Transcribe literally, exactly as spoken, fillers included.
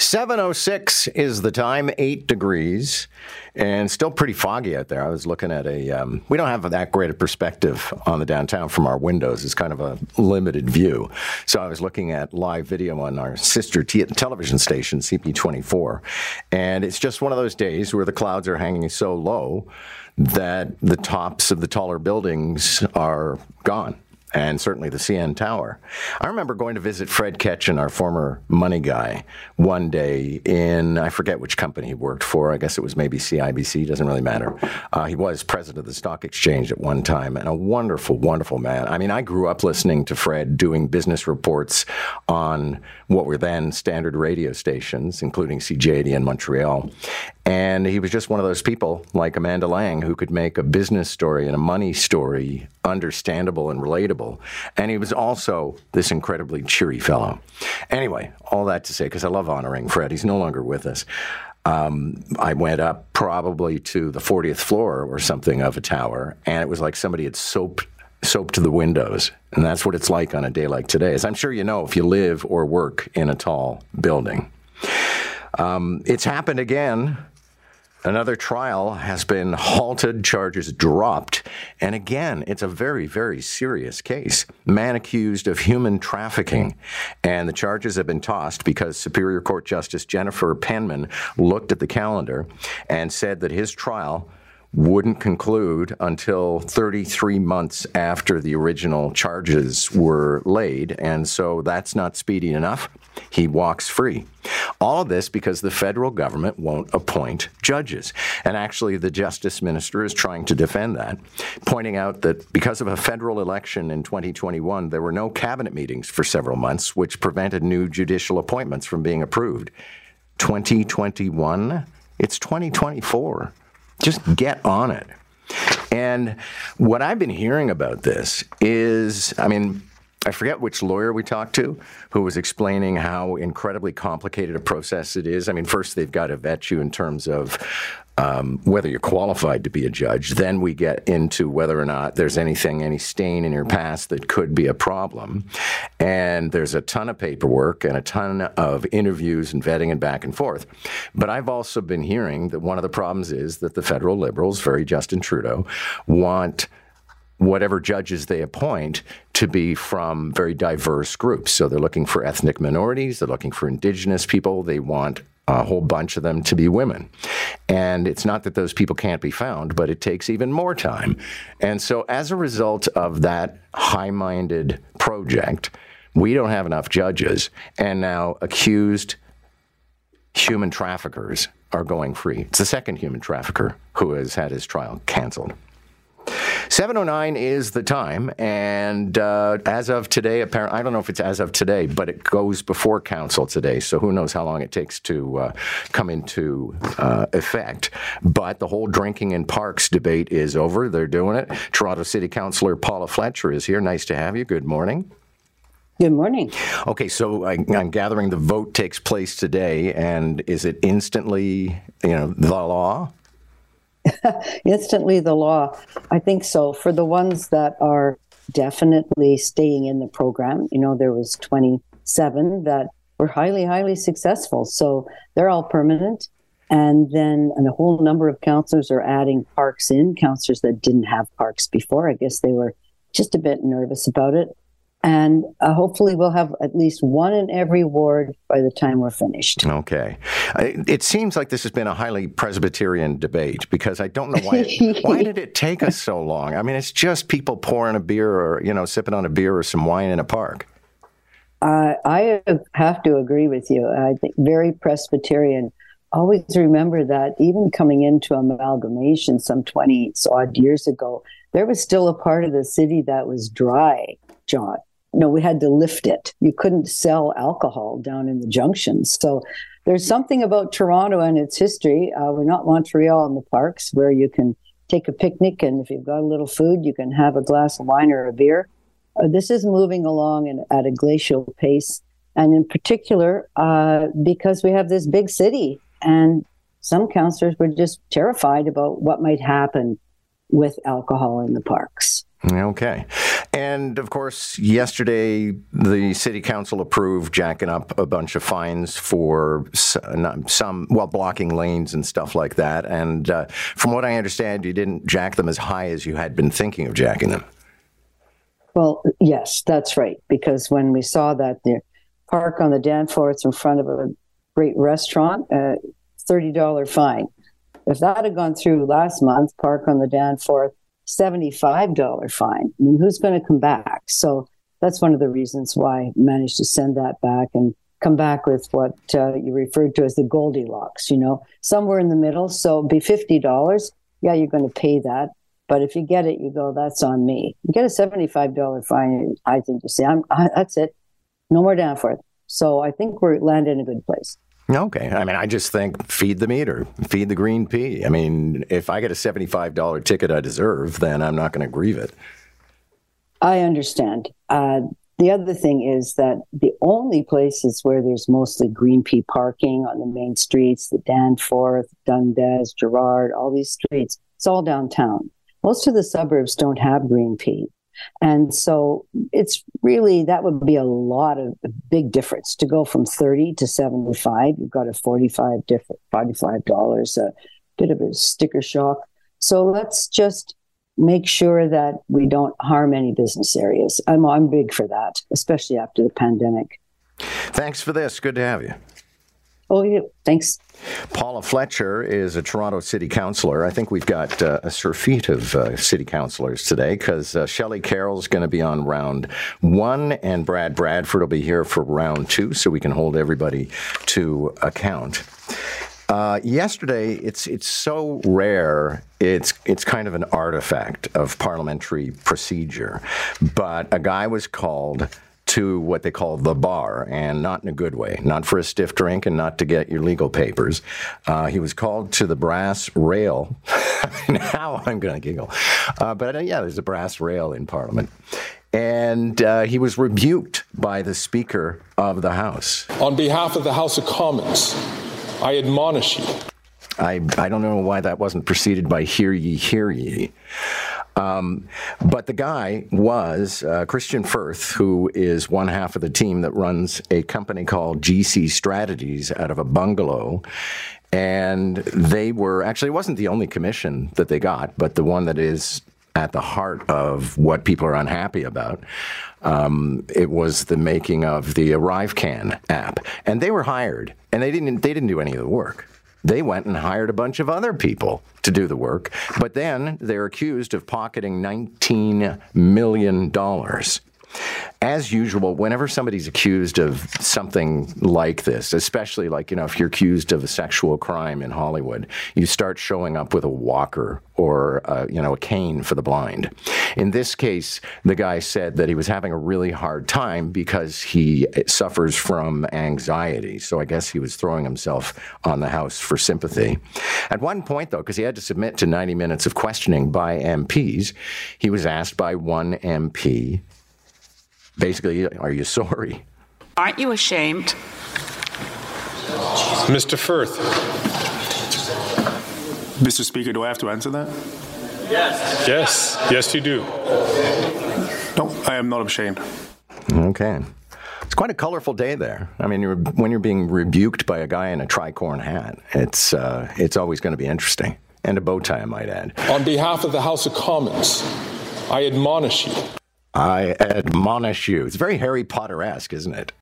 seven oh six is the time, eight degrees, and still pretty foggy out there. I was looking at a, um, we don't have that great a perspective on the downtown from our windows. It's kind of a limited view. So I was looking at live video on our sister t- television station, C P twenty-four, and it's just one of those days where the clouds are hanging so low that the tops of the taller buildings are gone. And certainly the C N Tower. I remember going to visit Fred Ketchen, our former money guy, one day in, I forget which company he worked for. I guess it was maybe C I B C, doesn't really matter. Uh, he was president of the stock exchange at one time, and a wonderful, wonderful man. I mean, I grew up listening to Fred doing business reports on what were then standard radio stations, including C J eighty in Montreal. And he was just one of those people, like Amanda Lang, who could make a business story and a money story understandable and relatable. And he was also this incredibly cheery fellow. Anyway, all that to say, because I love honoring Fred. He's no longer with us. Um, I went up probably to the fortieth floor or something of a tower, and it was like somebody had soaped soap to the windows. And that's what it's like on a day like today, as I'm sure you know if you live or work in a tall building. Um, it's happened again. Another trial has been halted, charges dropped. And again, it's a very, very serious case. Man accused of human trafficking. And the charges have been tossed because Superior Court Justice Jennifer Penman looked at the calendar and said that his trial wouldn't conclude until thirty-three months after the original charges were laid, and so that's not speedy enough. He walks free. All of this because the federal government won't appoint judges. And actually, the Justice Minister is trying to defend that, pointing out that because of a federal election in twenty twenty-one, there were no cabinet meetings for several months, which prevented new judicial appointments from being approved. twenty twenty-one? It's twenty twenty-four. Just get on it. And what I've been hearing about this is, I mean, I forget which lawyer we talked to who was explaining how incredibly complicated a process it is. I mean, first they've got to vet you in terms of um, whether you're qualified to be a judge. Then we get into whether or not there's anything, any stain in your past that could be a problem. And there's a ton of paperwork and a ton of interviews and vetting and back and forth. But I've also been hearing that one of the problems is that the federal Liberals, very Justin Trudeau, want whatever judges they appoint to be from very diverse groups. So they're looking for ethnic minorities, they're looking for Indigenous people, they want a whole bunch of them to be women. And it's not that those people can't be found, but it takes even more time. And so as a result of that high-minded project, we don't have enough judges, and now accused human traffickers are going free. It's the second human trafficker who has had his trial canceled. seven oh nine is the time, and uh, as of today, apparently, I don't know if it's as of today, but it goes before council today, so who knows how long it takes to uh, come into uh, effect. But the whole drinking in parks debate is over. They're doing it. Toronto City Councillor Paula Fletcher is here. Nice to have you. Good morning. Good morning. Okay, so I, I'm gathering the vote takes place today, and is it instantly, you know, the law? Instantly the law. I think so. For the ones that are definitely staying in the program, you know, there was twenty-seven that were highly, highly successful. So they're all permanent. And then and a whole number of councillors are adding parks in, councillors that didn't have parks before. I guess they were just a bit nervous about it. And uh, hopefully we'll have at least one in every ward by the time we're finished. Okay. It seems like this has been a highly Presbyterian debate because I don't know why it, why did it take us so long? I mean, it's just people pouring a beer or, you know, sipping on a beer or some wine in a park. Uh, I have to agree with you. I think very Presbyterian. Always remember that even coming into amalgamation some twenty odd years ago, there was still a part of the city that was dry, John. No, we had to lift it. You couldn't sell alcohol down in the junctions. So there's something about Toronto and its history. Uh, we're not Montreal in the parks where you can take a picnic and if you've got a little food, you can have a glass of wine or a beer. Uh, this is moving along in, at a glacial pace. And in particular, uh, because we have this big city and some councillors were just terrified about what might happen with alcohol in the parks. Okay. And, of course, yesterday the city council approved jacking up a bunch of fines for some, well, blocking lanes and stuff like that. And uh, from what I understand, you didn't jack them as high as you had been thinking of jacking them. Well, yes, that's right. Because when we saw that the park on the Danforth in front of a great restaurant, a thirty dollars fine. If that had gone through last month, park on the Danforth, seventy-five dollars fine. I mean, who's going to come back? So that's one of the reasons why I managed to send that back and come back with what uh, you referred to as the Goldilocks, you know, somewhere in the middle. So it'd be fifty dollars. Yeah, you're going to pay that. But if you get it, you go, that's on me. You get a seventy-five dollars fine, I think you say, I'm, I, that's it. No more Danforth. So I think we're landing in a good place. Okay. I mean, I just think feed the meter, feed the green pea. I mean, if I get a seventy-five dollars ticket I deserve, then I'm not going to grieve it. I understand. Uh, the other thing is that the only places where there's mostly green pea parking on the main streets, the Danforth, Dundas, Gerrard, all these streets, it's all downtown. Most of the suburbs don't have green pea. And so it's really, that would be a lot of a big difference to go from thirty to seventy-five. You've got a forty-five different, forty-five dollars, a bit of a sticker shock. So let's just make sure that we don't harm any business areas. I'm, I'm big for that, especially after the pandemic. Thanks for this. Good to have you. Oh, yeah. Thanks. Paula Fletcher is a Toronto city councillor. I think we've got uh, a surfeit of uh, city councillors today because uh, Shelley Carroll's going to be on round one and Brad Bradford will be here for round two so we can hold everybody to account. Uh, yesterday, it's it's so rare, it's it's kind of an artifact of parliamentary procedure, but a guy was called to what they call the bar, and not in a good way, not for a stiff drink and not to get your legal papers. Uh, he was called to the brass rail. Now I'm going to giggle. Uh, but uh, yeah, there's a brass rail in Parliament. And uh, he was rebuked by the Speaker of the House. On behalf of the House of Commons, I admonish you. I, I don't know why that wasn't preceded by hear ye, hear ye. Um, but the guy was uh, Christian Firth, who is one half of the team that runs a company called G C Strategies out of a bungalow. And they were, actually, it wasn't the only commission that they got, but the one that is at the heart of what people are unhappy about. Um, it was the making of the ArriveCan app. And they were hired, and they didn't, they didn't do any of the work. They went and hired a bunch of other people to do the work, but then they're accused of pocketing nineteen million dollars. As usual, whenever somebody's accused of something like this, especially like, you know, if you're accused of a sexual crime in Hollywood, you start showing up with a walker or, uh, you know, a cane for the blind. In this case, the guy said that he was having a really hard time because he suffers from anxiety. So I guess he was throwing himself on the House for sympathy. At one point, though, because he had to submit to ninety minutes of questioning by M Ps, he was asked by one M P, basically, are you sorry? Aren't you ashamed? Mister Firth. Mister Speaker, do I have to answer that? Yes. Yes. Yes, you do. No, I am not ashamed. Okay. It's quite a colorful day there. I mean, you're, when you're being rebuked by a guy in a tricorn hat, it's uh, it's always going to be interesting. And a bow tie, I might add. On behalf of the House of Commons, I admonish you. I admonish you. It's very Harry Potter-esque, isn't it?